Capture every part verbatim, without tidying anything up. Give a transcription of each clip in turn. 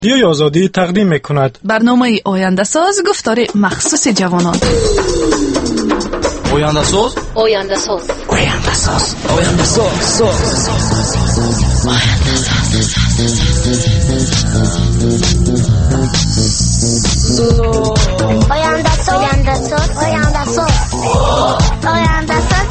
رادیوی آزادی تقدیم میکند برنامه آینده ساز گفتار مخصوص جوانان. آینده ساز آینده ساز آینده ساز آینده ساز آینده ساز آینده ساز آینده ساز آینده ساز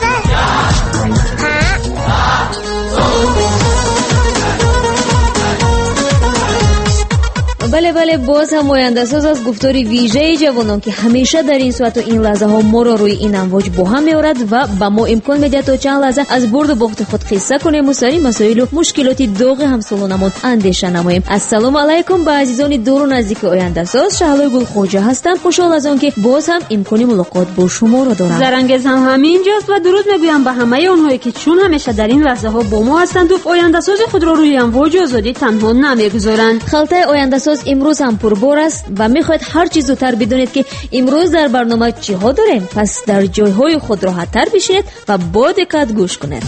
بله بله باز هم آینده ساز از گفتار ویژه جوانان که همیشه در این ساعت و این لحظه ها ما را روی این امواج با هم می‌آورد و به ما امکان می‌دهد تا چند لحظه از برد و باخت خود قصه کنیم و سری مسائل و مشکلات داغ همسالانمون اندیشه نماییم. السلام علیکم به عزیزان دور و نزدیک آینده ساز. شهلا گلخواجه هستم. خوشحال از آنکه باز هم امکان ملاقات با شما را دارم. زرنگز هم همینجاست و درود میگویم به همه اونهایی که چون همیشه در این لحظه ها با ما هستند و آینده ساز خود را روی امواج آزادی تنها نمیگذارند. خلطه آینده ساز امروز هم پربار است و میخواید هر چیز زودتر بدونید که امروز در برنامه چی ها داریم. پس در جایهای خود راحت‌تر بشینید و با دقت گوش کنید.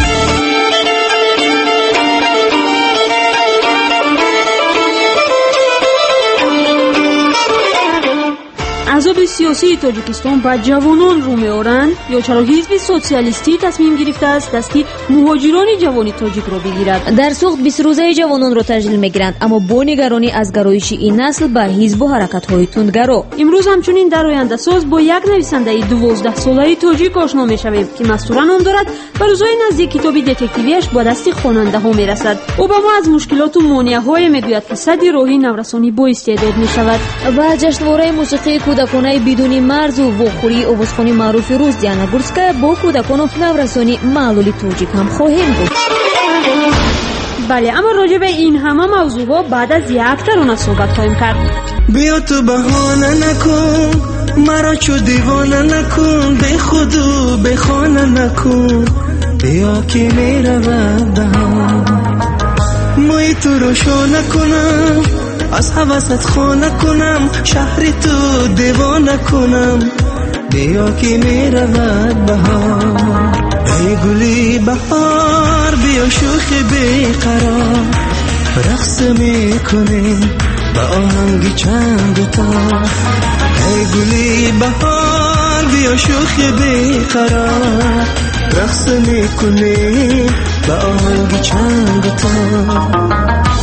احزاب سیاسی تاجیکستان با جوانان رو می‌آورند یا چرا حزب سوسیالیستی تصمیم گرفته است دستی مهاجران جوانی تاجیک را بگیرد؟ در سوخت بیست روزه جوانان را تجلیل می‌گیرند اما با نگرانی از گرایش این نسل به حزب و حرکت‌های تندگرا. امروز همچنین در آینده ساز با یک نویسنده دوازده ساله تاجیک آشنا می‌شویم که مسطوره نام دارد و روزهای نزدیک کتاب دتکتیویش با دست خواننده‌ها می‌رسد. او به ما از مشکلات و مانع‌های می‌گوید که صد راهی نورسانی با استعداد می‌شود. و جشنواره موسیقی کودکانه بدون مرز و واخوری آوازخوانی معروف روز دیانا گورسکایا با کودکان و نورسانی معلول تاجیک هم خواهیم بود. بله اما راجع به این همه موضوعها بعد از یک ترانه صحبت خواهیم کرد. بیا تو بهانه نکن مرا چو دیوانه نکن به خود و به خانه نکن بیا که میرود بهار موی تو رو شانه کنم از حوست خانه کنم شهر تو دیوانه کنم بیا که میرود بهار ای گلی بهار بیا شوخ بیقرار رقص میکنیم با آهنگ چند تا ای گلی بهار بیا شوخ بیقرار رقص میکنیم با آهنگ چند تا.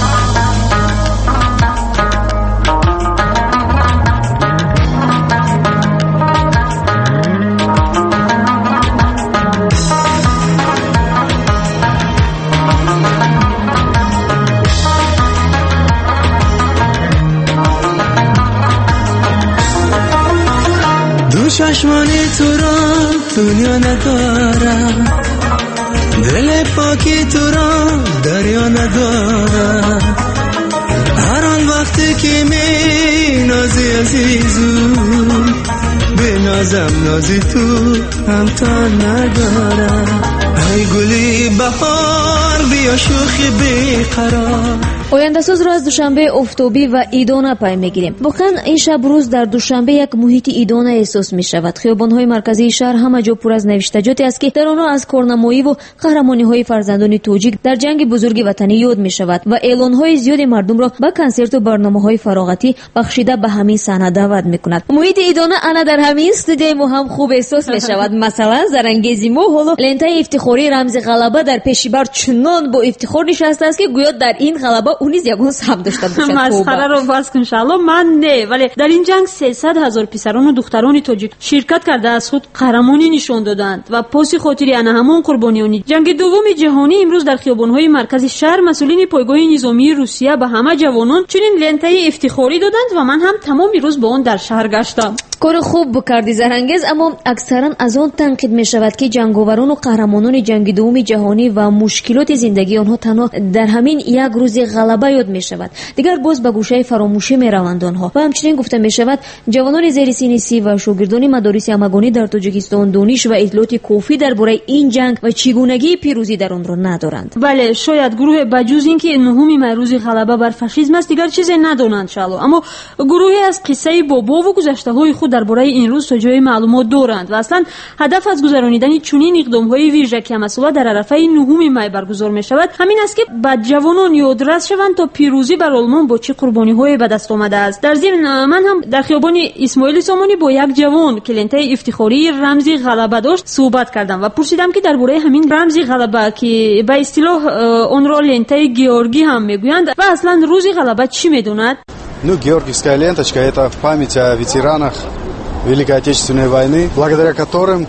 چشمانی تو را دنیا ندارم دل پاکی تو را دریا ندارم هر آن وقتی که می نازی عزیزو به نازم نازی تو هم تا ندارم ای گلی بهار بیا شوخی بیقرار. آینده ساز را از دوشنبه آفتابی و ایدانه پی میگیریم. واقعا این شب روز در دوشنبه یک محیط ایدانه احساس می شود. خیابان‌های مرکزی شهر همه جا پر از نوشتجاتی است که در آنها از کارنمایی و قهرمانی‌های فرزندان تاجیک در جنگ بزرگ وطنی یاد می شود و اعلان‌های زیادی مردم را به کنسرت و برنامه‌های فراغتی بخشیده به همین صحنه دعوت می‌کند. محیط ایدانه انا در همین استودیوی ما هم خوب احساس می شود. مثلا زرنگیزی ما حالا لنته افتخاری رمز غلبه در پیشبر چنان با افتخار نشسته است که گویا در این غلبه اونیز یگون سهم داشته باشد. مسخره رو بس کن انشالله. من نه، ولی در این جنگ سیصد هزار پسران و دختران تاجیک شرکت کرده از خود قهرمانی نشان دادند و پاس خاطر آن همان قربانیان جنگ دوم جهانی امروز در خیابان‌های مرکز شهر مسئولین پایگاه نظامی روسیه به همه جوانان چنین لنته افتخاری دادند و من هم تمام روز با آن در شهر گشتم. کار خوب بکردی زرنگز، اما اکثرا از آن تنقید می شود که جنگاوران و قهرمانان جنگ دوم جهانی و مشکلات زندگی آنها تنها در همین یک روز غلبه یاد می شود، دیگر باز به گوشه فراموشی می روند آنها. و همچنین گفته می شود جوانان زیر سن سی و شاگردان مدارس همگانی در تاجیکستان دانش و اطلاعات کافی درباره این جنگ و چگونگی پیروزی در آن را ندارند. بله، شاید گروه بجز اینکه نهم روز غلبه بر فاشیسم است دیگر چیزی ندانند شالو، اما گروهی از قصه بابا و گذشته های خود خود درباره این روز تا جای معلومات دارند و اصلا هدف از گذرانیدن چنین اقدام‌های ویژه که مسئله در عرفه نهم می برگزار می‌شود همین است که به جوانان یادرس شوند تا پیروزی بر آلمان با چه قربانی‌هایی به دست آمده است. در ضمن من هم در خیابان اسماعیل سامانی با یک جوان که لنته افتخاری رمز غلبه داشت صحبت کردم و پرسیدم که درباره همین رمز غلبه که به اصطلاح آن را لنته گیورگی هم میگویند و اصلا روز غلبه چی میدوند؟ Ну, георгиевская ленточка – это в память о ветеранах Великой Отечественной войны, благодаря которым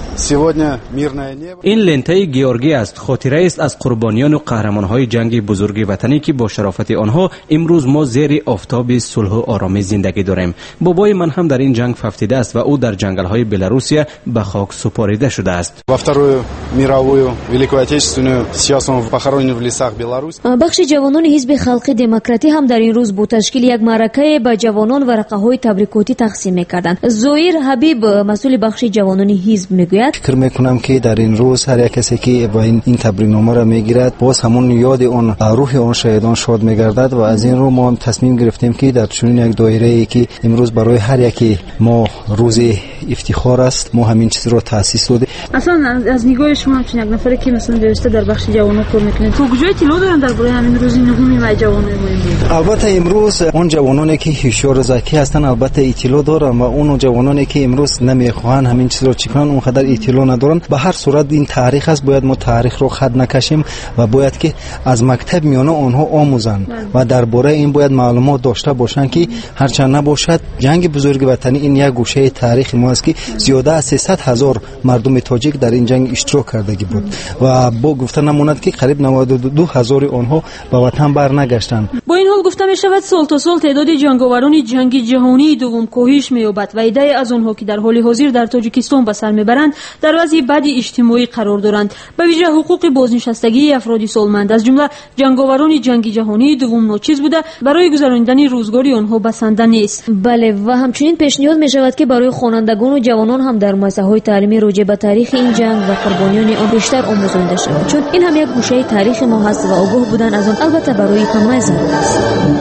این لنته گیورگی است، خاطره است از قربانیان و قهرمان‌های جنگ بزرگ وطنی که با شرافت آنها امروز ما زیر آفتاب صلح و آرامی زندگی داریم. بابای من هم در این جنگ ففتیده است و او در جنگل‌های بلاروسیا به خاک سپاریده شده است. Во Вторую мировую Великую Отечественную сейчас он похоронен в лесах Беларуси. بخش جوانان حزب خلق دموکراتی هم در این روز با تشکیل یک معرکه به جوانان ورقه‌های تبریکاتی تقسیم می‌کردند. زویر حبیب مسئول بخش جوانان حزب میگوید فکر میکنم که در این روز هر یک کسی که با این این تبریک‌نامه را میگیرد باز همون یاد اون روح اون شهیدان شاد میگردد و از این رو ما تصمیم گرفتیم که در چنین یک دایره‌ای که امروز برای هر یکی ما روز افتخار است ما همین چیز رو تأسیس دادیم. اصلا از نگاه شما همچین یک نفری که مثلا درسته در بخش جوانان کار میکنید تو کجای اطلاع دارن درباره همین روز نهم و جوانان مهم؟ البته امروز اون جوانانی که هوشیار ذکی هستن البته اطلاع دارن و اون جوانانی که امروز نمیخوان همین چیز رو چیکار اون قدر اطلاع ندارن. به هر صورت این تاریخ است، باید ما تاریخ رو خط نکشیم و باید که از مکتب میانه آنها آموزن و درباره این باید معلومات داشته باشن که هرچند نباشد جنگ بزرگ وطنی این یک گوشه تاریخ ما است که زیاده از سیصد هزار مردم تاجیک در این جنگ اشتراک کردگی بود و با گفتن نموند که قریب نود و دو هزار آنها به وطن برنگشتند. با این حال گفته می شود سال تا سال تعداد جنگاوران جنگ جهانی دوم کاهش می‌یابد و ایده از آنها که در حال حاضر در تاجیکستان به سر میبرند در وضع بدی اجتماعی قرار دارند. به ویژه حقوق بازنشستگی افراد سالمند از جمله جنگاوران جنگ جهانی دوم ناچیز بوده برای گذراندن روزگاری آنها بسنده نیست. بله و همچنین پیشنهاد می شود که برای خوانندگان و جوانان هم در مؤسسه‌های تعلیمی راجع به تاریخ این جنگ و قربانیان آن بیشتر آموزانده شود، چون این هم یک گوشه تاریخ ما هست و آگاه بودن از آن البته برای همه ضروری است.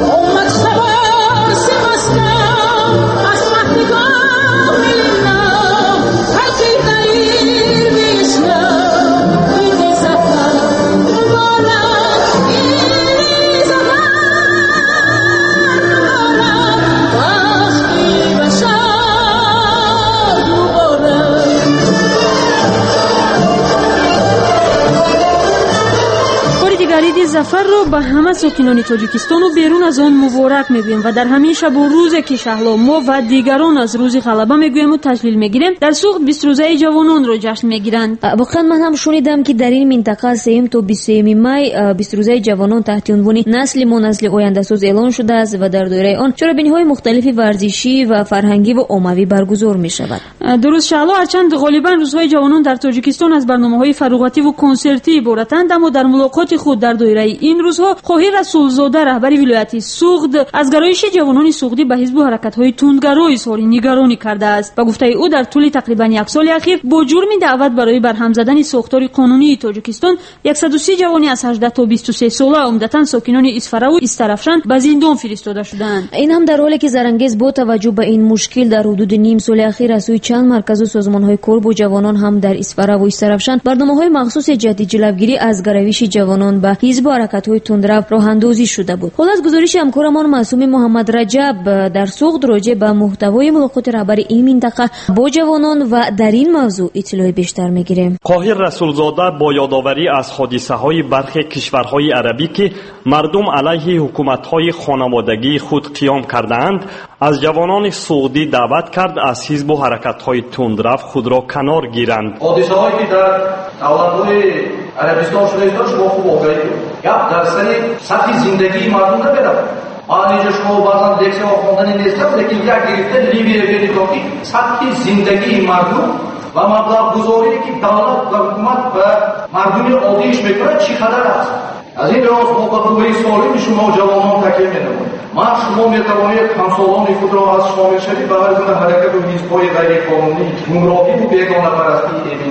عید ظفر رو به همه ساکنان تاجیکستان و بیرون از آن مبارک میگویم و در همین شب و روز که شهلا ما و دیگران از روز غلبه میگویم و تجلیل میگیریم در سوخت بیست روزه جوانان رو جشن میگیرند. واقعا من هم شنیدم که در این منطقه سوم تا بیست و سوم می بیست روزه جوانان تحت عنوان نسل ما نسل آینده ساز اعلان شده است و در دایره آن چرابینی‌های مختلف ورزشی و فرهنگی و عمومی برگزار میشود. درست شهلا هرچند غالبا روزهای جوانان در تاجیکستان از برنامه‌های فراغتی و کنسرتی عبارتند، اما در ملاقات خود در دایره این روزها خواهی رسولزاده رهبر ولایت سوخت از گرایش جوانان سوختی به حزب و حرکت‌های تندگرای اظهار نگرانی کرده است. با گفته او در طول تقریبا یک سال اخیر با جرم دعوت برای برهم زدن ساختار قانونی تاجیکستان صد و سی جوانی از هجده تا بیست و سه ساله عمدتاً ساکنان اصفره و استرفشان به زندان فرستاده شدند. این هم در حالی که زرانگیز با توجه به این مشکل در حدود نیم سال اخیر از سوی چند مرکز و سازمان‌های کار با جوانان هم در اصفره و استرفشان برنامه‌های مخصوص جدی جلوگیری از گرایش جوانان به حزب و حرکت‌های تندرو راه‌اندازی شده بود. خود از گزارش همکارمان معصوم محمد رجب در سوخت راجع به محتوای ملاقات رهبر این منطقه با جوانان و در این موضوع اطلاع بیشتر می‌گیریم. قاهر رسولزاده با یادآوری از حادثه‌های برخی کشورهای عربی که مردم علیه حکومت‌های خانوادگی خود قیام کردند از جوانان سعودی دعوت کرد از حزب و حرکت‌های تندرو خود را کنار گیرند. حادثه‌هایی که در دولت‌های عربستان شده است شما خوب آگاهی کنید. یا در سر سطح زندگی مردم نبرد. آنجا شما بعضا دیکسی و خوندنی نیستم، لیکن یک گرفته لیبی بینید که سطح زندگی مردم و مبلغ گذاری که دولت و حکومت و مردم عادیش میکنه چی قدر است. از این لحاظ ما با قوه سالم شما جوانان تکیه می‌نماییم. ما شما می‌توانید همسالان خود را از شما می‌شوید برای حرکت و حزب‌های غیر قانونی گمراهی و بیگانه پرستی ایمن دارید.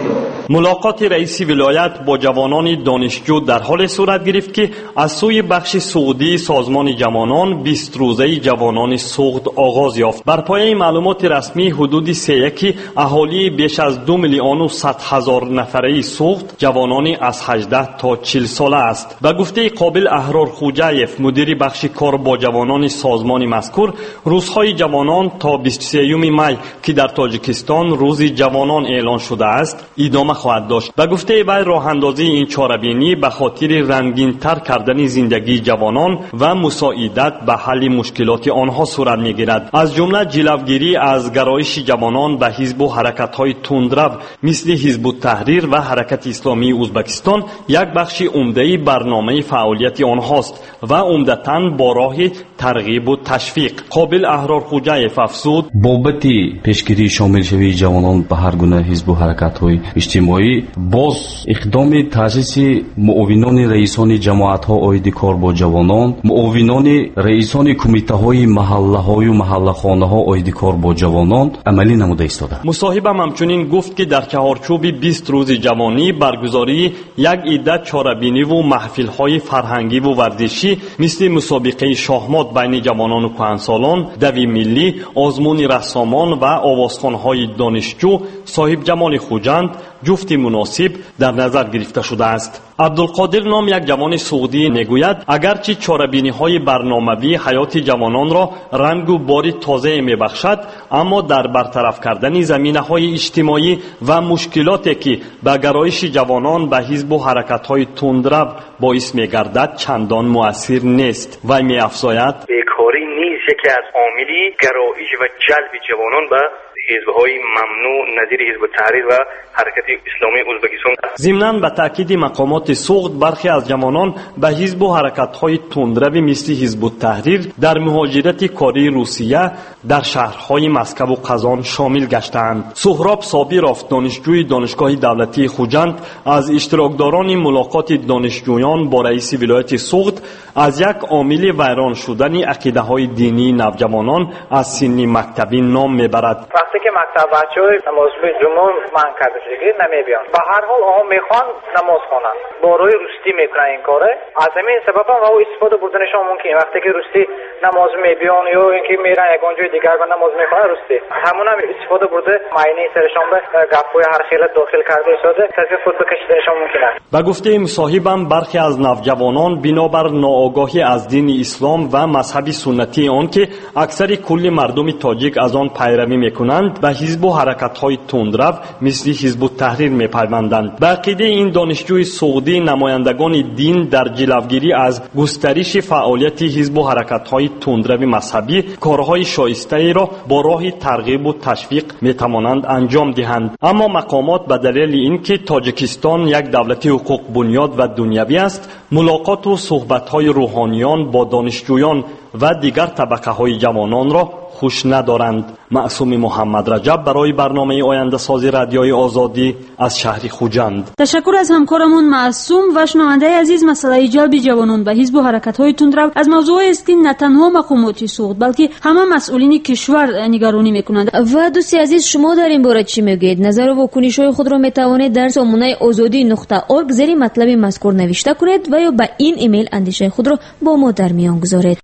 ملاقات رئیس ولایت با جوانان دانشجو در حال صورت گرفت که از سوی بخش سعودی سازمان جوانان بیست روزه جوانان سوخت آغاز یافت. بر پایه معلومات رسمی حدود سه یکی اهالی بیش از دو میلیون و صد هزار نفره سوخت جوانانی از هجده تا چهل ساله است. به گفته قابل احرار خوجایف مدیر بخش کار با جوانان سازمان مذکور، روزهای جوانان تا بیست و سه می که در تاجیکستان روز جوانان اعلان شده است ادامه خواهد داشت. به گفته وی راه اندازی این چاره‌بینی به خاطر رنگین تر کردن زندگی جوانان و مساعدت به حل مشکلات آنها صورت میگیرد. از جمله جلوگیری از گرایش جوانان به حزب و حرکت‌های تندرو مثل حزب التحریر و حرکت اسلامی ازبکستان یک بخش عمده برنامه فعالیت آنهاست و عمدتاً با راه ترغیب و تشویق. قابل احرار خوجایف افزود: بابت پیشگیری شامل شوی جوانان به هر گونه حزب و حرکت‌های اجتماعی، باز اقدام تأسیس معاونان رئیسان جماعت‌ها عاید کار با جوانان، معاونان رئیسان کمیته‌های محله‌های و محله‌خانه‌ها عاید کار با جوانان عملی نموده ایستاده. مصاحبم همچنین گفت که در چهارچوب بیست روز جوانی برگزاری یک عده چاره‌بینی و محفل‌های فرهنگی و ورزشی مثل مسابقه شاهمات بین جوانان و کهنسالان، دوی ملی، آزمون رسامان و آوازخوان‌های دانشجو صاحب جمال خوجند جفت مناسب در نظر گرفته شده است. عبدالقادر نام یک جوان سعودی میگوید اگرچه چاره‌بینی‌های برنامه‌ای حیات جوانان را رنگ و بار تازه میبخشد، اما در برطرف کردن زمینه‌های اجتماعی و مشکلاتی که به گرایش جوانان به حزب و حرکت‌های تندرو باعث می‌گردد چندان مؤثر نیست. و می‌افزاید بیکاری نیست یکی از عاملی گرایش و جلب جوانان به حزب‌های ممنوع نظیر حزب التحریر و حرکت اسلامی ازبکستان. ضمناً به تاکید مقامات سوخت برخی از جوانان به حزب و حرکت‌های تندرو مثل حزب التحریر در مهاجرت کاری روسیه در شهرهای مسکو و قزان شامل گشتند. سهراب صابرov دانشجوی دانشگاه دولتی خوجند از اشتراکداران ملاقات دانشجویان با رئیس ولایت سوخت از یک عامل ویران شدن عقیده‌های دینی نوجوانان از سن مکتبی نام میبرد. وقتی که مکتب بچه‌های نماز جمعه من کرده شده نمیبیان، به هر حال آنها میخوان نماز خوانند، با روی روستی میکنن این کاره. از همین سبب هم او استفاده بردنشان ممکنه. وقتی که روستی نماز میبیان یا اینکه میرن یک جای دیگر و نماز میخوانن روستی، همون هم استفاده برده معینه سرشان به گپ‌های هر خیلت داخل کرده شده تصفیه خود بکشیدنشان ممکنه. به گفته مصاحبم برخی از نوجوانان بنابر ناآگاهی از دین اسلام و مذهب سنتی آن که اکثر کل مردم تاجیک از آن پیروی میکنند به حزب و حرکت‌های تندرو مثل حزب التحریر میپیوندند. به عقیده این دانشجوی سعودی نمایندگان دین در جلوگیری از گسترش فعالیت حزب و حرکت‌های تندرو مذهبی کارهای شایسته را با راه ترغیب و تشویق میتوانند انجام دهند. اما مقامات به دلیل اینکه تاجیکستان یک دولت حقوق بنیاد و دنیوی است، ملاقات و صحبت‌های روحانیان با دانشجویان و دیگر طبقه‌های جوانان را خوش ندارند. معصوم محمد رجب برای برنامه آینده سازی رادیوی آزادی از شهر خوجند. تشکر از همکارمون معصوم و شنونده عزیز. مسئله جلب جوانان به حزب و حرکت‌های تندرو از موضوع است که نه تنها مقامات سوخت بلکه همه مسئولین کشور نگرانی میکنند. و دوستی عزیز شما در این باره چی میگید؟ نظر و واکنش‌های خود را میتوانید در سامانه آزادی نقطه اورگ زیر مطلب مذکور نوشته کنید و یا به این ایمیل اندیشه خود را با ما در میان گذارید.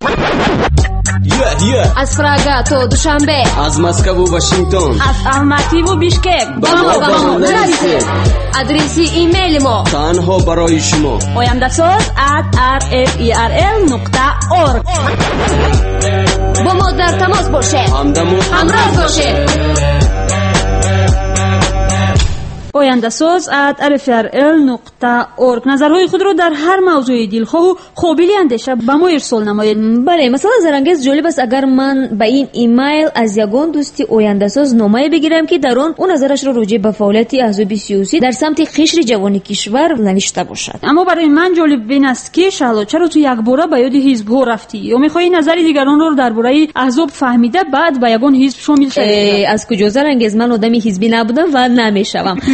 Yeah, yeah. از پراگا تا دوشنبه، از مسکو و واشنگتن، از الماتی و بیشکک با ما با ما نویسید. ادرسی ایمیل ما تنها برای شما oyandasaz at r f e r l نقطه org. با ما در تماس باشید، همراه باشید. oyandasaz at r f r l نقطه org. نظرهای خود را در هر موضوع دلخواه و قابل اندیشه به ما ارسال نمایید. بله، مثلا زرنگیز جالب است اگر من به این ایمیل از یگان دوستی oyandasaz نامه بگیرم که در آن اون نظرش را راجع به فعالیت احزاب سیاسی در سمت قشر جوان کشور نوشته باشد. اما برای من جالب این است که شالا چرا تو یک باره به یاد حزب ها رفتی یا میخوای نظر دیگران را درباره احزاب فهمیده بعد به یگان حزب شامل شوی؟ از کجا زرنگیز؟ من آدمی حزبی نبودم و نمیشوم.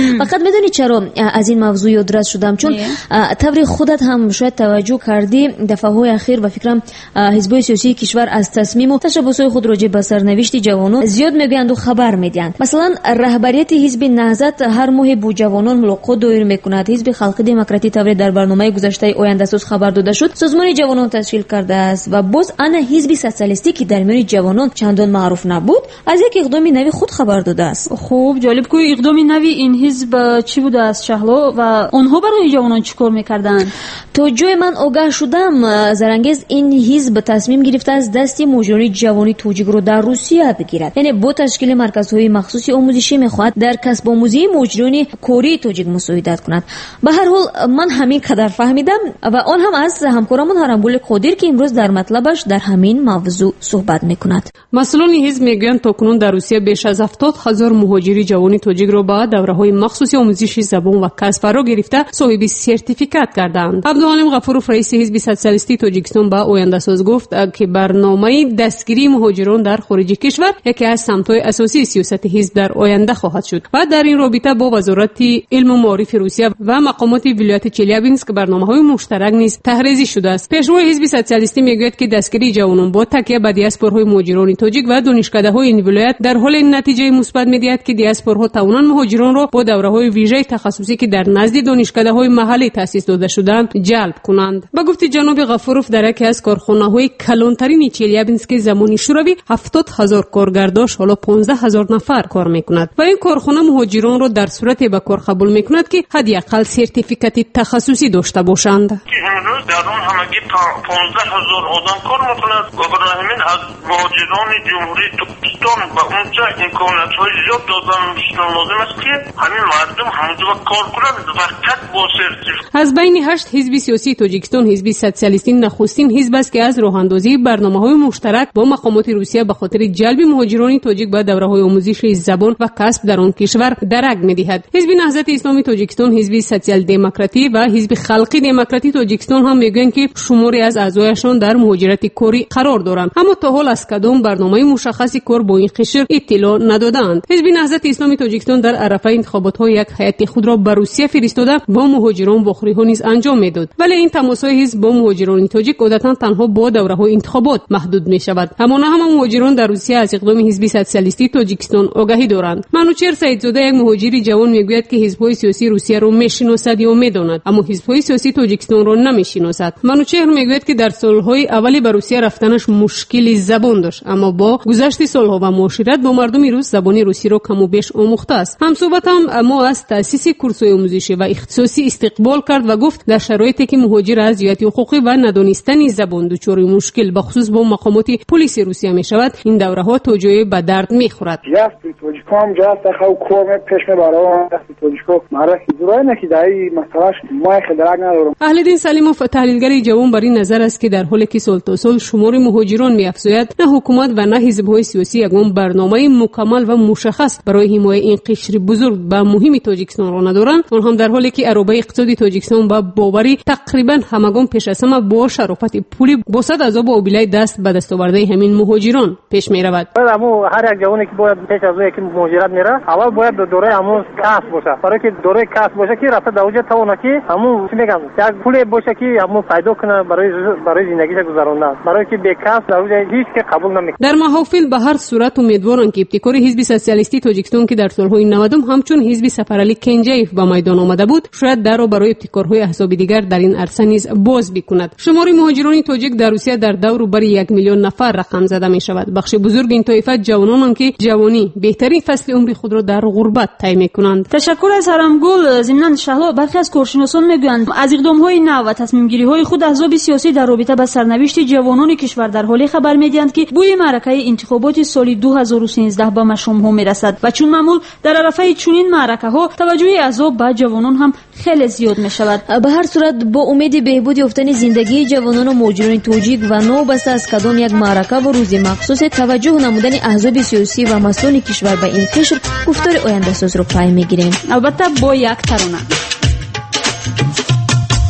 فقط میدونی چرا از این موضوع یادرس شدم؟ چون طور خودت هم شاید توجه کردی دفعه‌های اخیر و فکرم حزب‌های سیاسی کشور از تصمیم و تشبس‌های خود راجع به سرنوشت جوانان زیاد میگویند و خبر میدهند. مثلا رهبریت حزب نهضت هر ماه با جوانان ملاقات دایر میکند. حزب خلق دموکراتی طور در برنامه گذشته آینده ساز خبر داده شد سازمان جوانان تشکیل کرده است و باز انا حزب سوسیالیستی که در میان جوانان چندان معروف نبود از یک اقدام نوی خود خبر داده است. خوب جالب که اقدام نوی این حزب چی بوده است شهلا و آنها برای جوانان چیکار میکردند؟ تو جای من آگاه شدم زرانگیز این حزب تصمیم گرفته از دست مجرمین جوانی توجیک رو در روسیه بگیرد. یعنی با تشکیل مرکزهای مخصوص آموزشی میخواهد در کسب آموزی مجرمین کوری توجیک مساعدت کند. به هر حال من همین قدر فهمیدم و آن هم از همکارمون هرمگل قادر که امروز در مطلبش در همین موضوع صحبت میکند. مسئولان حزب میگویند تاکنون در روسیه بیش از هفتاد هزار مهاجری جوانی توجیک را با دوره‌های مخصوص آموزشی زبان و کسب فرا گرفته صاحب سرتیفیکات کردند. عبدالحلیم غفورов رئیس حزب سوسیالیستی تاجیکستان با آینده ساز گفت که برنامه دستگیری مهاجران در خارج کشور یکی از سمت‌های اساسی سیاست حزب در آینده خواهد شد و در این رابطه با وزارت علم و معارف روسیه و مقامات ولایت چلیابینسک برنامه‌های مشترک نیز تحریزی شده است. پیشرو حزب سوسیالیستی میگوید که دستگیری جوانان با تکیه به دیاسپورهای مهاجران تاجیک و دانشکده‌های این ولایت در حال نتیجه مثبت می‌دهد که دیاسپورها توانند مهاجران را با دوره‌های ویژه تخصصی که در نزد دانشکده‌های محلی تأسیس داده شدند جلب کنند. با گفت جناب غفورov در یکی از کارخانه‌های کلانترین چلیابینسک زمانی شوروی هفتاد هزار کارگر داشت حالا پانزده هزار نفر کار می‌کند و این کارخانه مهاجران را در صورت به کار قبول می‌کند که حداقل سرتیفیکات تخصصی داشته باشند. امروز در اون همگی پانزده هزار آدم کار می‌کند و برای همین از مهاجران جمهوری ترکستان و اونجا امکانات‌های زیاد دادن می‌شنم لازم است که همین مردم همونجا کار کنند فقط با سرتیفیکات. از بین هشت حزب سیاسی تاجیکستان حزب سوسیالیستی نخستین حزب است که از راه‌اندازی برنامه‌های مشترک با مقامات روسیه به خاطر جلب مهاجران تاجیک به دوره‌های آموزشی زبان و کسب در آن کشور درک می‌دهد. حزب نهضت اسلامی تاجیکستان، حزب سوسیال دموکراتی و حزب خلقی دموکراتی تاجیکستان هم میگویند که شماری از اعضایشان در مهاجرت کاری قرار دارند اما تا حال از کدام برنامه مشخصی کار با این قشر اطلاع ندادند. حزب نهضت اسلامی تاجیکستان در عرفه انتخابات‌ها یک هیئت خود را به روسیه فرستاده با مهاجران واخری‌ها نیز انجام میداد ولی این تماس‌های حزب با مهاجران تاجیک عادتاً تنها با دوره‌های انتخابات محدود می‌شود. اما نه همه مهاجران در روسیه از اقدام حزب سوسیالیستی تاجیکستان آگاهی دارند. منوچهر سیدزاده یک مهاجری جوان میگوید که حزب‌های سیاسی روسیه را میشناسد یا میداند اما حزب‌های سیاسی تاجیکستان را نمیشناسد. منوچهر میگوید که در سال‌های اولی به روسیه رفتنش مشکلی زبان داشت اما با گذشت سال‌ها و معاشرت با مردم روس زبان روسی را کم و بیش آموخته است. همصحبت هم ما از تأسیس کورس‌های آموزشی و اختصاصی استقبال کرد و گفت در شرایطی که مهاجر از جهت حقوقی و ندانستن زبان دچار مشکل به خصوص با مقامات پلیس روسیه میشود این دوره‌ها توجیه به درد میخورد. توجیکام جاست خو کوم پیش میبره توجیکو معرفی دورای نکی دای مسئله ما خدرک ندارم. اهلدین سلیموف تحلیلگر جوان بر این نظر است که در حالی که سال تا سال شمار مهاجران میافزاید نه حکومت و نه حزب‌های سیاسی یگان برنامه مکمل و مشخص برای حمایت این قشر بزرگ و مهم تاجیکستان را ندارند. آن هم در حالی که عربه اقتصادی تاجیکستان با باوری تقریبا همگان پیش از همه با شرافت پولی بسد از آب و آبیله دست به دست آورده همین مهاجران پیش می رود. اما هر یک جوانی که باید پیش از اینکه مهاجرت میره اول باید دوره همون کسب باشه. برای که دوره کسب باشه که رفته در اونجا توانه که همون چی میگم یک پولی باشه که همون پیدا کنه برای برای زندگیش گذراندن. برای که بی کسب در اونجا هیچ که قبول نمیکنه. در محافل به هر صورت امیدوارند که ابتکار حزب سوسیالیستی تاجیکستان که در سالهای نود همچون حزب سفرعلی کنجیف به میدان آمده بود شاید در را برای ابتکارهای احزاب دیگر در این عرصه نیز باز بکند. شمار مهاجران تاجیک در روسیه در دور بر یک میلیون نفر رقم زده می شود. بخش بزرگ این طایفه جوانان که جوانی بهترین فصل عمر خود را در غربت طی می‌کنند. تشکر از هرمگل. ضمن شهلا برخی از کارشناسان میگویند از اقدام‌های نو و تصمیم‌گیری‌های خود احزاب سیاسی در رابطه با سرنوشت جوانان کشور در حالی خبر می‌دهند که بوی معرکه انتخابات سال دو هزار و سیزده به مشام‌ها می‌رسد و چون معمول در عرفه چنین معرکه‌ها توجه احزاب به جوانان هم خیلی زیاد می‌شود. به هر صورت با امید بهبود یافتن زندگی جوانان و مهاجران تاجیک و نو بس از کدام یک معرکه و روز مخصوص توجه نمودن احزاب سیاسی و مسئولان کشور به این قشر گفتار آینده ساز رو پای میگیریم البته با یک ترانه.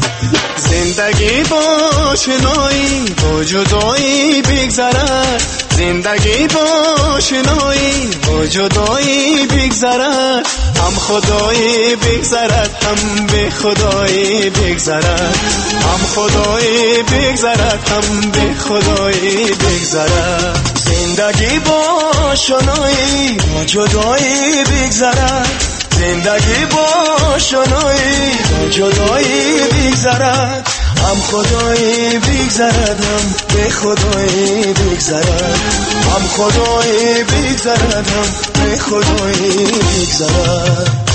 زندگی با شنایی با جدایی بگذرد زندگی با شنایی با جدایی بگذرد، هم خدایی بگذرد هم به خدایی بگذرد، هم خدایی بگذرد هم به خدایی بگذرد. زندگی با شنایی با جدایی بگذرد، زندگی با شنایی با جدایی بگذرد، هم خدایی بگذرد هم به خدایی بگذرد، هم خدایی بگذرد هم به خدایی بگذرد.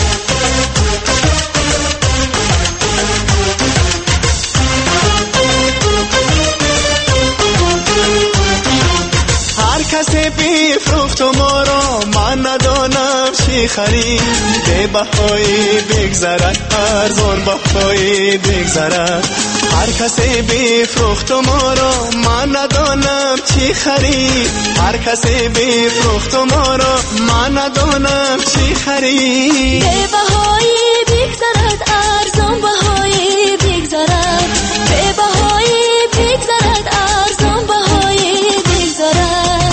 کسی بیفروخت و ما را من ندانم چی خرید، به بهایی بگذرد ارزان بهایی بگذرد. هر کسی بیفروخت و ما را من ندانم چی خرید، هر کسی بیفروخت و ما را من ندانم چی خرید. به بهایی بگذرد ارزان بهایی بگذرد، به بهایی بگذرد ارزان بهایی بگذرد.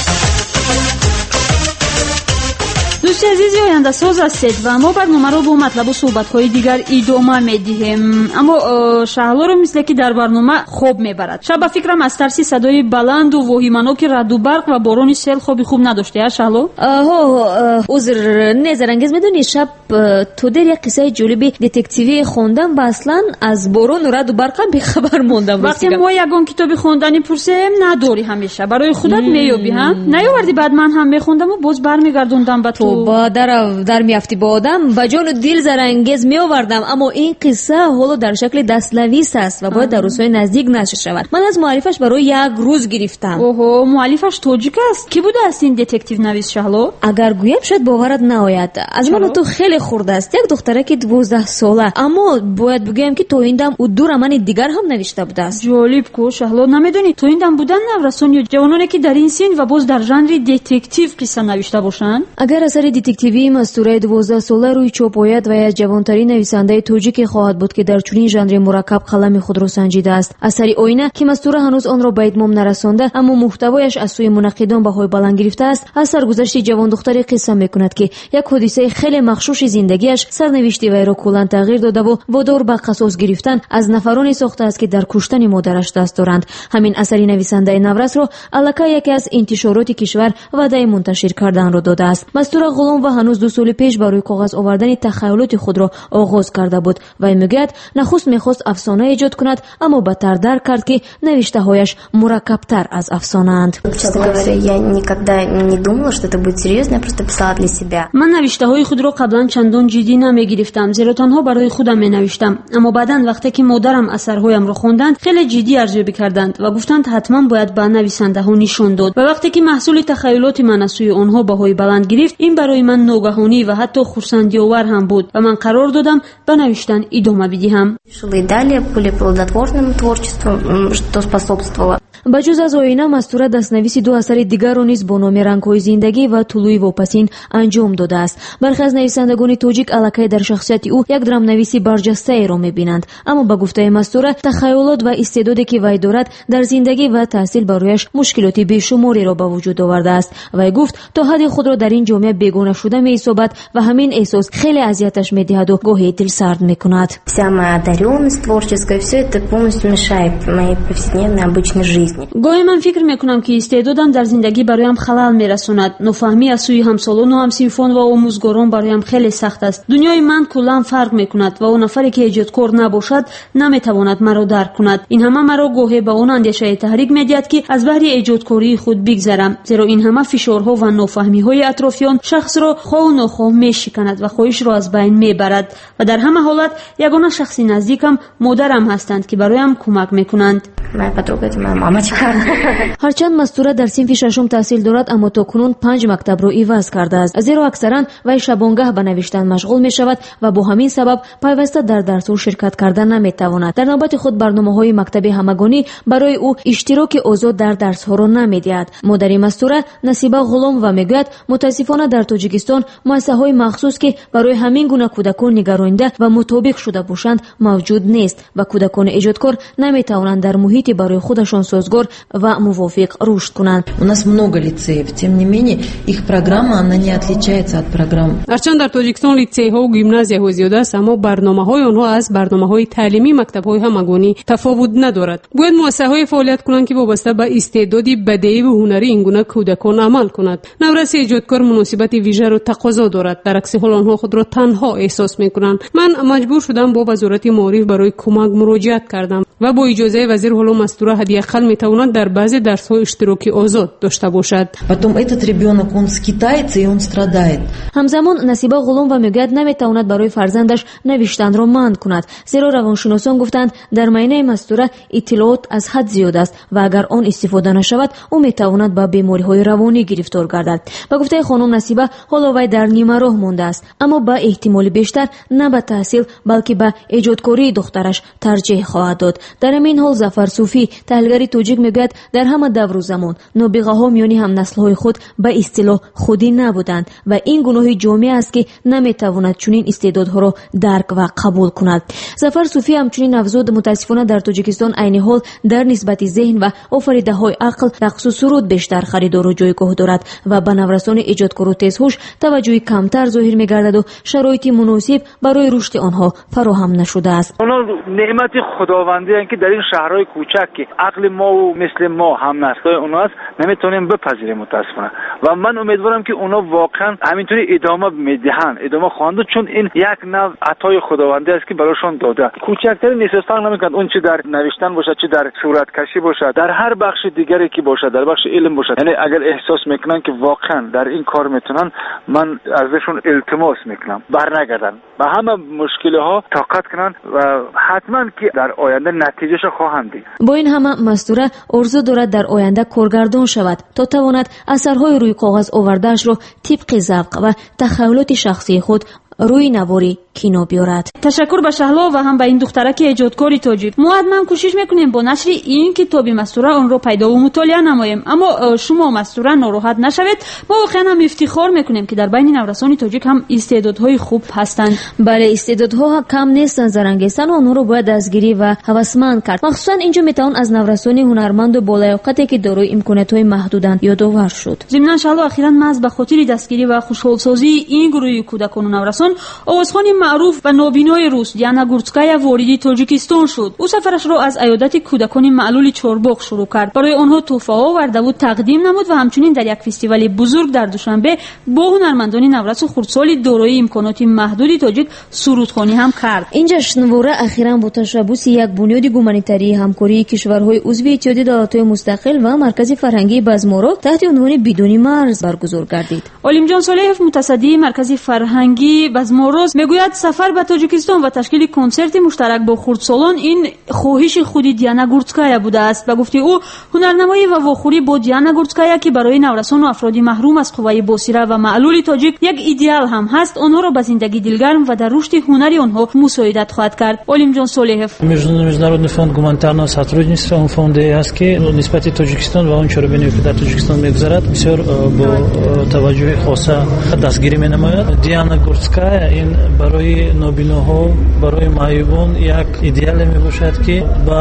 دوستی عزیزی آینده ساز هستید و ما برنامه رو با مطلب و صحبت‌های دیگر ادامه می‌دهیم، اما شهلا رو مثل که در برنامه خواب میبرد. شب فکرم از ترس صدای بلند و واهماناک رعد و برق و باران سیل خوابی خوب نداشتی ها شهلا؟ آها عذر نظرانگیز. میدونی شب تو در یک قصه جالبی دتکتیوی خوندم و اصلا از باران و رعد و برق بی خبر موندم. وقتی ما یگان کتابی خوندنی پرسیم نداری، همیشه برای خودت میابی هم نیاوردی، بعد من هم میخوندم و باز برمیگردوندم به تو. با در در میافتی با آدم با جان و دل زرانگیز میآوردم، اما این قصه حالا در شکل دستنویس است و باید در روزهای نزدیک نشر شود. من از معرفش برای یک روز گرفتم. اوه مؤلفش تاجیک است. کی بوده است این دتکتیو نویس شهلا؟ اگر گویم شاید باورت نآید. از من تو خیلی خورده است، یک دختره که دوازده ساله، اما باید بگویم که تو این دم او دو رمان دیگر هم نوشته بوده است. جالب کو شهلا. نمیدونی تو این دم بودن نوسان یا جوانانی که در این سن و باز در ژانر دتکتیو قصه نوشته باشند؟ اگر اثر دتکتیوی مستوره دوازده ساله روی چاپ آید و از جوانترین نویسنده تاجیک خواهد بود که در چنین ژانر مرکب قلم خود را سنجیده است. اثر آینه که مستوره هنوز آن را به اتمام نرسانده اما محتوایش از سوی منقدان بهای بلند گرفته است، از سرگذشت جوان دختری قصه میکند که یک حادثه خیلی مخشوش زندگیش سرنوشت وی را کلاً تغییر داده و وادار به قصاص گرفتن از نفرانی ساخته است که در کشتن مادرش دست دارند. همین اثر نویسنده نورس را الکا یکی از انتشارات کشور وعده منتشر کردن را داده است. مستوره غلام و هنوز دو سال پیش برای کاغذ آوردن تخیلات خود را آغاز کرده بود و میگوید نخست میخواست افسانه ایجاد کند، اما بدتر درک کرد که نوشته هایش مرکب‌تر از افسانه اند. من نوشته های خود را قبلا چندان جدی نمیگرفتم، زیرا تنها برای خودم می نوشتم، اما بعداً وقتی که مادرم اثرهایم را خواندند خیلی جدی ارزیابی کردند و گفتند حتما باید به نویسنده ها نشان داد. و وقتی که محصول تخیلات من از سوی آنها بهای بلند گرفت، این برای من ناگهانی و حتی خرسندی آور هم بود و من قرار دادم به نوشتن ادامه بدهم. بجز از آینه مستوره دستنویس دو اثر دیگر را نیز با نام رنگ‌های زندگی و طلوع واپسین انجام داده است. برخی از نویسندگان تاجیک الکای در شخصیت او یک درام نویسی برجسته را می‌بینند، اما به گفته مستوره تخیلات و استعدادی که وی دارد در زندگی و تحصیل برایش مشکلات بیشماری را به وجود آورده است. وی گفت تا حد خود را در این جامعه بیگانه شده می‌حسابد و همین احساس خیلی اذیتش می‌دهد و گاهی دل سرد می‌کند. Вся моя одаренность творческая, все это полностью мешает моей повседневной обычной жизни. گاهی من فکر میکنم که استعدادم در زندگی برایم خلل میرساند. نفهمی از سوی همسالان و همسنفان و آموزگاران برایم خیلی سخت است. دنیای من کلا فرق میکند و اون نفری که ایجادکار نباشد نمیتواند مرا درک کند. این همه مرا گاهی به اون اندیشه تحریک میدهد که از بحر ایجادکاری خود بگذرم، زیرا این همه فشارها و نافهمی‌های اطرافیان شخص را خواه و ناخواه میشکند و خواهش را از بین میبرد. و در همه حالت یگانه شخص نزدیکم مادرم هستند که برایم کمک میکنند. هرچند مستوره در صنف ششم تحصیل دارد، اما تا کنون پنج مکتب را عوض کرده است، زیرا اکثرا وی شبانگاه به نوشتن مشغول می شود و با همین سبب پیوسته در درس‌ها شرکت کردن نمیتواند. در نوبت خود برنامه‌های مکتب همگانی برای او اشتراک آزاد در درس‌ها را نمیدهد. مادر مستوره نصیبه غلام و میگوید متاسفانه در تاجیکستان مؤسسه‌های مخصوص که برای همین گونه کودکان نگراننده و مطابق شده باشند موجود نیست و کودکان ایجادکار نمیتوانند در محیطی برای خودشان سازگار сазгор ва мувофиқ рушд кунанд. У нас много лицеев, тем не менее, их программа, она не отличается от программ. Арчан дар Тоҷикистон лицейҳо ва гимназияҳо зиёда аст, аммо барномаҳои онҳо аз барномаҳои таълимии мактабҳои ҳамагонӣ тафовут надорад. Бояд муассисаҳое фаъолият кунанд ки вобаста ба истеъдоди бадеӣ ва ҳунарии ин гуна кӯдакон амал кунад. Навраси эҷодкор муносибати вижаро тақозо дорад. Дар акси ҳол онҳо худро танҳо эҳсос мекунанд. ман маҷбур шудам бо вазорати маориф барои кӯмак муроҷиат кардам ва бо иҷозаи вазир ҳоло мастура ҳадиақал метавонад дар баъзе дарсҳои иштироки озод дошта бошад. Потом этот ребенок, он скитается и он страдает. ҳамзамон Насиба Ғулум ва мегӯяд наметавонад барои фарзандаш навиштанро манъ кунад, зеро равоншиносон гуфтанд дар майнаи мастура иттилоот аз ҳад зиёд аст ва агар он истифода нашавад, ӯ метавонад ба бемориҳои равонӣ гирифтор гардад. ба гуфтаи хонум Насиба, ҳоло вай дар нима роҳ мондааст, аммо ба эҳтимоли бештар на ба таҳсил, балки ба эҷодкории духтараш тарҷеҳ хоҳад дод. дар ҳамин ҳол Зафар Суфӣ, таҳлилгари тоҷик, мегӯяд дар ҳама давру замон нобиғаҳо миёни ҳамнаслҳои худ ба истилоҳ худӣ набуданд ва ин гуноҳи ҷомеъ аст ки наметавонад чунин истеъдодҳоро дарк ва қабул кунад. Зафар Суфӣ ҳамчунин афзуд, мутаассифона дар Тоҷикистон айни ҳол дар нисбати зеҳн ва офаридаҳои ақл, рақсу суруд бештар харидору ҷойгоҳ дорад ва ба наврасони эҷодкору тезҳуш таваҷҷӯҳи камтар зоҳир мегардаду шароити муносиб барои рушди онҳо фароҳам нашудааст. онҳо неъмати худовандиянд ки дар ин шаҳрҳои кӯчак ки ақли мову мисли мо ҳамнаслҳои онҳо аст, наметавонем бипазирем мутаассифона. ва ман умедворам ки онҳо воқеан ҳаминтури идома медиҳанд, идома хоҳанд дод, чун ин як нав атои худованди аст ки барошон дода. кӯчактарин эҳсос фарқ намекунад, он чи дар навиштан бошад, чи дар сураткашӣ бошад, дар ҳар бахши дигаре ки бошад, дар бахши илм бошад, яъне агар эҳсос мекунанд ки воқеан дар ин кор метавонанд, ман азшон илтимос мекунам барнагарданд, ба ҳама мушкилиҳо тоқат кунанд ва ҳатман ки дар оянда натиҷаша хоҳанд дид. бо ин ҳама Мастура орзу дорад дар оянда коргардон шавад, то тавонад асарҳои рӯи коғаз овардаашро тибқи завқ ва тахаyyулоти шахсии худ рӯи навори кино биёрад. ташаккур ба Шаҳло ва ҳам ба ин духтараки эҷодкори тоҷик. мо ҳатман кӯшиш мекунем бо нашри ин китоби Мастура онро пайдову мутолиа намоем, аммо шумо Мастура нороҳат нашавед. мо воқеан ҳам ифтихор мекунем ки дар байни наврасони тоҷик ҳам истеъдодҳои хуб ҳастанд. бале, истеъдодҳо кам нестанд, зарангезтану онҳоро бояд дастгирӣ ва ҳавасманд кард. махсусан инҷо метавон аз наврасони ҳунарманду болаёқате ки дорои имкониятҳои маҳдуданд ёдовар шуд. зимнан Шаҳло ахиран маҳз ба хотири дастгирӣ ва хушҳолсозии ин гурӯҳи кӯдакону наврасон овозхони маъруф ва нобинои рус Диана Гурцкая вориди Тоҷикистон шуд. ӯ сафарашро аз аёдати кӯдакони маълули Чорбоғ шурӯъ кард. барои онҳо тӯҳфаҳо вардаву тақдим намуд ва ҳамчунин дар як фестивали бузург дар Душанбе бо ҳунармандони наврасу хурдсоли дорои имконоти маҳдуди тоҷик сурудхонӣ ҳам кард. ин ҷашнвора ахиран бо ташаббуси як бунёди гуманитарии ҳамкории кишварҳои узви иттиҳоди давлатҳои мустақил ва маркази фарҳангии Базморо таҳти унвони бидуни марз баргузор гардид. Олимҷон Солеҳов, мутассидии маркази фарҳангии Базмороз, мегӯяд сафар ба Тоҷикистон ва ташкили консерти муштарак бо хурдсолон ин хоҳиши худи Диана Гурцкая будааст. ба гуфти ӯ, ҳунарнамоӣ ва вохӯрӣ бо Диана Гурцкая ки барои наврасону афроди маҳрум аз қувваи босира ва маълули тоҷик як идеал ҳам ҳаст, онҳоро ба зиндагӣ дилгарм ва дар рушди ҳунари онҳо мусоидат хоҳад кард. Олимҷон Солеҳов: Международный фонд гуманитарного сотрудничества, он фонде аст ки нисбати Тоҷикистон ва он чорабиние ки дар Тоҷикистон мегузарад бисёр бо таваҷҷӯҳи хоса дастгирӣ менамояд. Диана Гурцкая ин барои нобиноҳо, барои маъюбон як идеале мебошад ки ба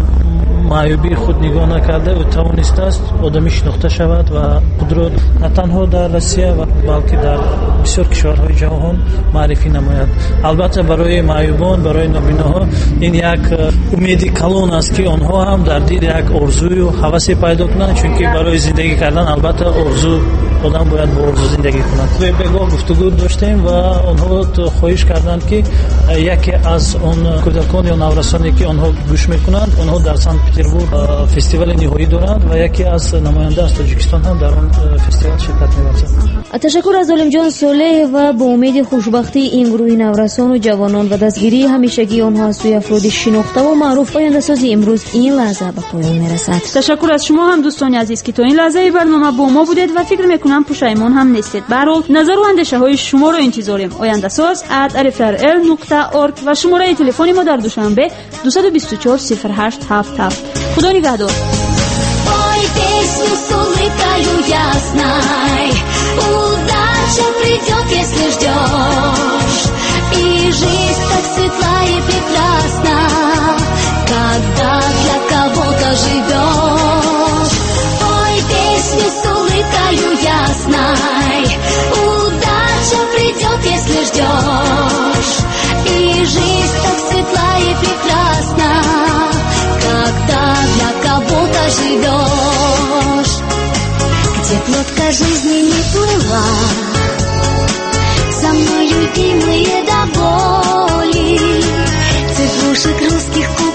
маъюбии худ нигоҳ накарда ӯ тавонистааст одамӣ шинохта шавад ва худро на танҳо дар Россия ва балки дар бисёр кишварҳои ҷаҳон маърифӣ намояд. албатта барои маъюбон, барои нобиноҳо ин як умеди калон аст ки онҳо ҳам дар дил як орзую ҳавасе пайдо кунанд, чунки барои зиндагӣ кардан албатта орзу одам бояд бо орзу зиндагӣ кунад. бегоҳ гуфтугӯ доштем ва онҳо хоҳиш карданд ки яке аз он кӯдакон ё наврасоне ки онҳо гӯш мекунанд, онҳо дар Санкт Петербург фестивали ниҳоӣ доранд ва яке аз намоянда аз Тоҷикистон ҳам дар он фестивал ширкат мебарзад. ташаккур аз Олимҷон Солеҳ ва бо умеди хушбахтии ин гурӯҳи наврасону ҷавонон ва дастгирии ҳамешагии онҳо аз сӯи афроди шинохтаву маъруф, ояндасози имрӯз ин лаҳза ба поён мерасад. ташаккур аз шумо ҳам дӯстони азиз ки то ин лаҳзаи барнома бо мо будед ва фикр мекунам пушаймон ҳам нестед. ба ҳар ҳол назару андешаҳои шуморо интизорем. ояндасоз at r f r l nukta org ва шумораи телефони мо дар Душанбе ду ду чор сифр ҳашт ҳафт ҳафт. Худо нигоҳдор. Пой песню с улыбкою ясной, удача придет, если ждешь, и жизнь так светла и прекрасна, когда для кого-то живешь. знай, удача придет, если ждешь. И жизнь так светла и прекрасна, когда для кого-то живешь. Где лодка жизни не плыла, со мной любимые до боли, цветушек русских куп